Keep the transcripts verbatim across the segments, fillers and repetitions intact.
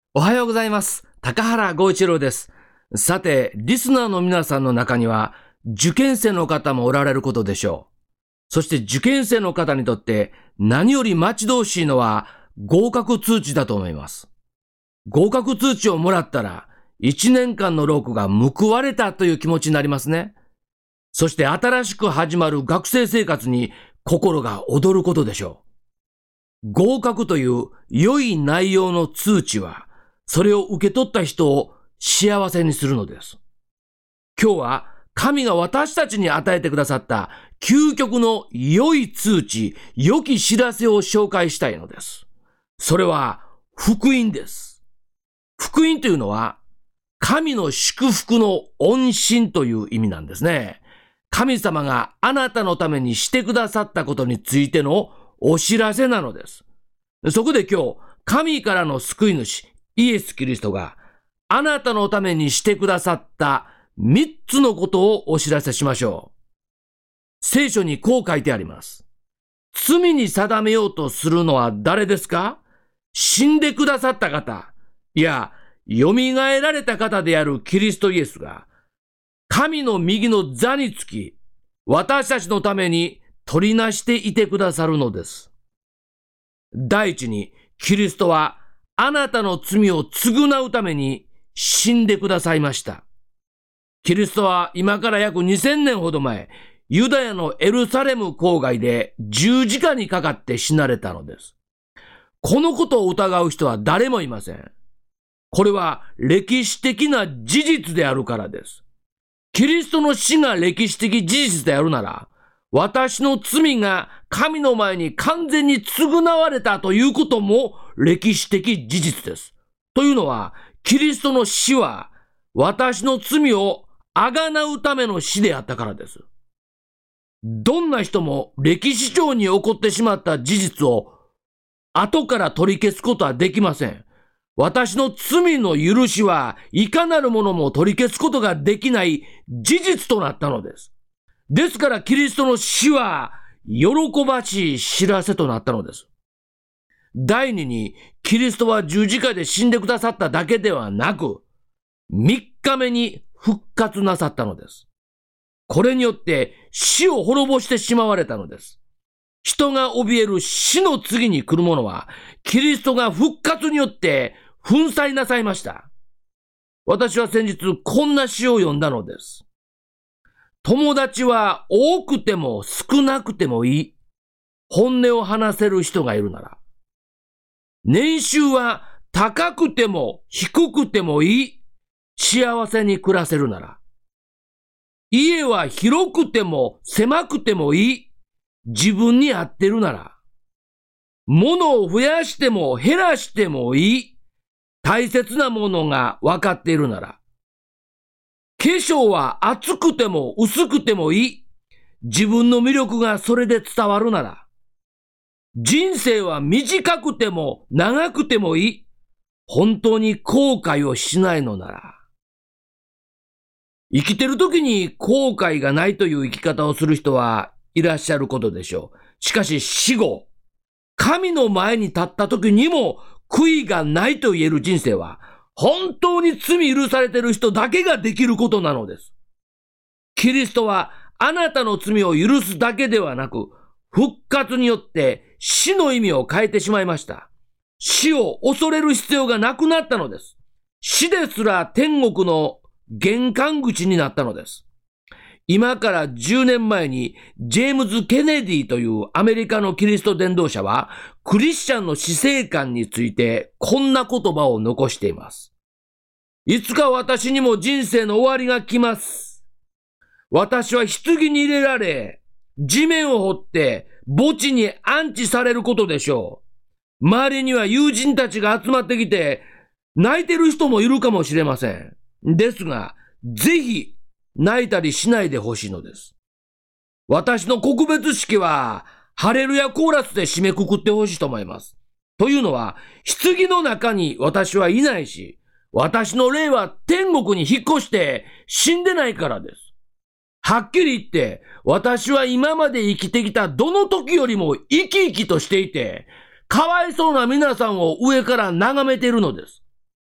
おはようございます。高原剛一郎です。さて、リスナーの皆さんの中には、受験生の方もおられることでしょう。そして受験生の方にとって何より待ち遠しいのは合格通知だと思います。合格通知をもらったら、いちねんかんの労苦が報われたという気持ちになりますね。そして新しく始まる学生生活に心が躍ることでしょう。合格という良い内容の通知は、それを受け取った人を幸せにするのです。今日は神が私たちに与えてくださった究極の良い通知、良き知らせを紹介したいのです。それは福音です。福音というのは神の祝福の恩賜という意味なんですね。神様があなたのためにしてくださったことについてのお知らせなのです。そこで今日、神からの救い主、イエス・キリストがあなたのためにしてくださった三つのことをお知らせしましょう。聖書にこう書いてあります。罪に定めようとするのは誰ですか？死んでくださった方、いや、蘇られた方であるキリストイエスが、神の右の座につき、私たちのために取りなしていてくださるのです。第一に、キリストはあなたの罪を償うために死んでくださいました。キリストは今から約にせんねんほど前、ユダヤのエルサレム郊外で十字架にかかって死なれたのです。このことを疑う人は誰もいません。これは歴史的な事実であるからです。キリストの死が歴史的事実であるなら、私の罪が神の前に完全に償われたということも歴史的事実です。というのは、キリストの死は私の罪をあがなうための死であったからです。どんな人も歴史上に起こってしまった事実を後から取り消すことはできません。私の罪の許しはいかなるものも取り消すことができない事実となったのです。ですからキリストの死は喜ばしい知らせとなったのです。第二に、キリストは十字架で死んでくださっただけではなく、三日目に復活なさったのです。これによって死を滅ぼしてしまわれたのです。人が怯える死の次に来るものは、キリストが復活によって粉砕なさいました。私は先日こんな詩を読んだのです。友達は多くても少なくてもいい。本音を話せる人がいるなら。年収は高くても低くてもいい。幸せに暮らせるなら。家は広くても狭くてもいい。自分に合ってるなら。物を増やしても減らしてもいい。大切なものが分かっているなら。化粧は厚くても薄くてもいい。自分の魅力がそれで伝わるなら。人生は短くても長くてもいい。本当に後悔をしないのなら。生きてる時に後悔がないという生き方をする人はいらっしゃることでしょう。しかし死後、神の前に立った時にも悔いがないと言える人生は、本当に罪許されている人だけができることなのです。キリストはあなたの罪を許すだけではなく、復活によって死の意味を変えてしまいました。死を恐れる必要がなくなったのです。死ですら天国の玄関口になったのです。今からじゅうねんまえにジェームズ・ケネディというアメリカのキリスト伝道者はクリスチャンの死生観についてこんな言葉を残しています。いつか私にも人生の終わりが来ます。私は棺に入れられ、地面を掘って墓地に安置されることでしょう。周りには友人たちが集まってきて泣いてる人もいるかもしれません。ですが、ぜひ泣いたりしないでほしいのです。私の告別式はハレルヤコーラスで締めくくってほしいと思います。というのは、棺の中に私はいないし、私の霊は天国に引っ越して死んでないからです。はっきり言って、私は今まで生きてきたどの時よりも生き生きとしていて、かわいそうな皆さんを上から眺めているのです。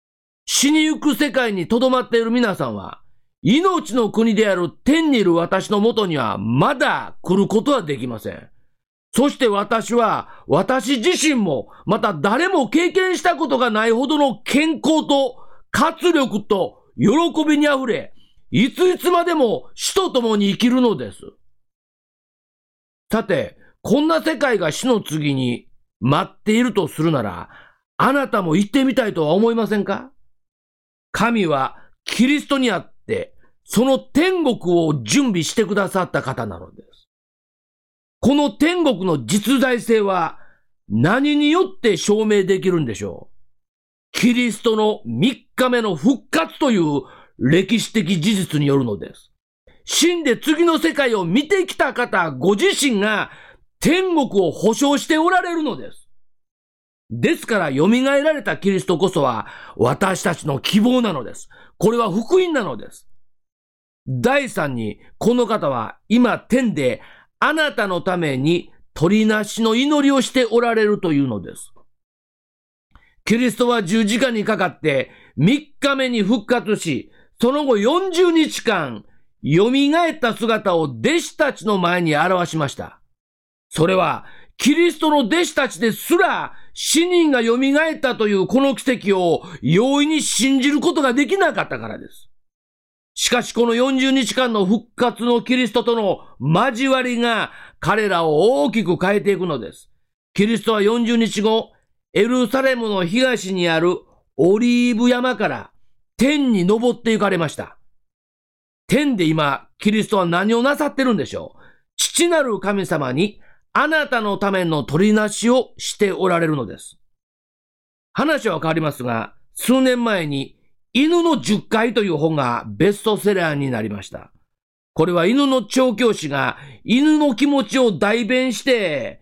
死にゆく世界に留まっている皆さんは、命の国である天にいる私のもとにはまだ来ることはできません。そして私は、私自身も、また誰も経験したことがないほどの健康と活力と喜びにあふれ、いついつまでも死と共に生きるのです。さて、こんな世界が死の次に待っているとするなら、あなたも行ってみたいとは思いませんか？神はキリストにあって、その天国を準備してくださった方なのです。この天国の実在性は何によって証明できるんでしょう？キリストのみっかめの復活という歴史的事実によるのです。死んで次の世界を見てきた方ご自身が天国を保証しておられるのです。ですから蘇られたキリストこそは私たちの希望なのです。これは福音なのです。第三に、この方は今天であなたのために取りなしの祈りをしておられるというのです。キリストは十字架にかかってみっかめに復活し、その後よんじゅうにちかん蘇った姿を弟子たちの前に表しました。それはキリストの弟子たちですら死人が蘇ったというこの奇跡を容易に信じることができなかったからです。しかしこのよんじゅうにちかんの復活のキリストとの交わりが彼らを大きく変えていくのです。キリストはよんじゅうにちご、エルサレムの東にあるオリーブ山から天に登って行かれました。天で今、キリストは何をなさってるんでしょう？父なる神様にあなたのための取りなしをしておられるのです。話は変わりますが、数年前に犬のじゅっかいという本がベストセラーになりました。これは犬の調教師が犬の気持ちを代弁して、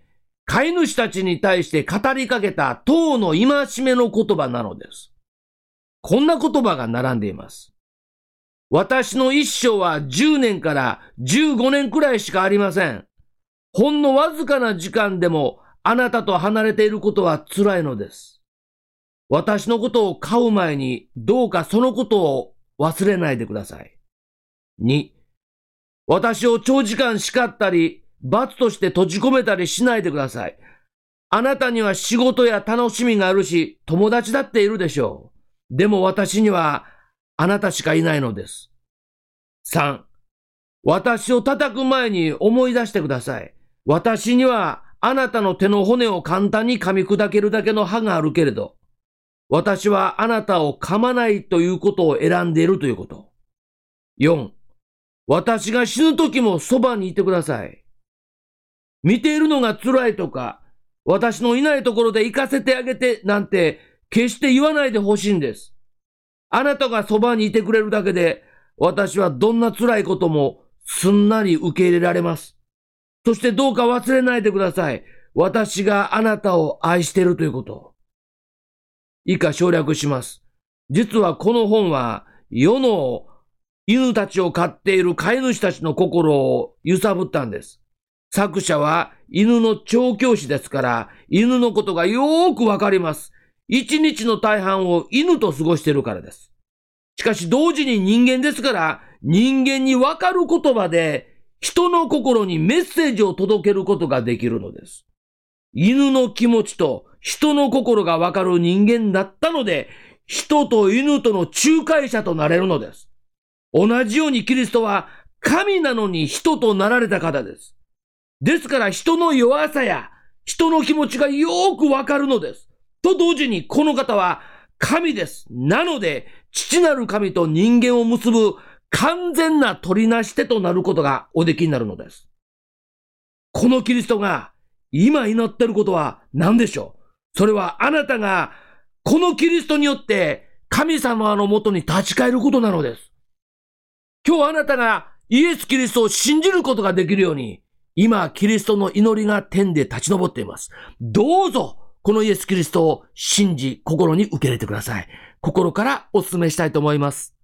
飼い主たちに対して語りかけた当の戒めの言葉なのです。こんな言葉が並んでいます。私の一生はじゅうねんからじゅうごねんくらいしかありません。ほんのわずかな時間でもあなたと離れていることは辛いのです。私のことを飼う前にどうかそのことを忘れないでください。に、私を長時間叱ったり罰として閉じ込めたりしないでください。あなたには仕事や楽しみがあるし友達だっているでしょう。でも私にはあなたしかいないのです。さん、私を叩く前に思い出してください。私にはあなたの手の骨を簡単に噛み砕けるだけの歯があるけれど、私はあなたを噛まないということを選んでいるということ。よん、私が死ぬ時もそばにいてください。見ているのが辛いとか、私のいないところで行かせてあげてなんて決して言わないでほしいんです。あなたがそばにいてくれるだけで、私はどんな辛いこともすんなり受け入れられます。そしてどうか忘れないでください。私があなたを愛しているということ。以下省略します。実はこの本は世の犬たちを飼っている飼い主たちの心を揺さぶったんです。作者は犬の調教師ですから犬のことがよーくわかります。一日の大半を犬と過ごしているからです。しかし同時に人間ですから人間にわかる言葉で人の心にメッセージを届けることができるのです。犬の気持ちと人の心がわかる人間だったので、人と犬との仲介者となれるのです。同じようにキリストは神なのに人となられた方です。ですから人の弱さや人の気持ちがよーくわかるのです。と同時にこの方は神です。なので父なる神と人間を結ぶ完全な取りなし手となることがおできになるのです。このキリストが今祈っていることは何でしょう？それはあなたがこのキリストによって神様のもとに立ち返ることなのです。今日あなたがイエス・キリストを信じることができるように、今キリストの祈りが天で立ち上っています。どうぞこのイエス・キリストを信じ心に受け入れてください。心からお勧めしたいと思います。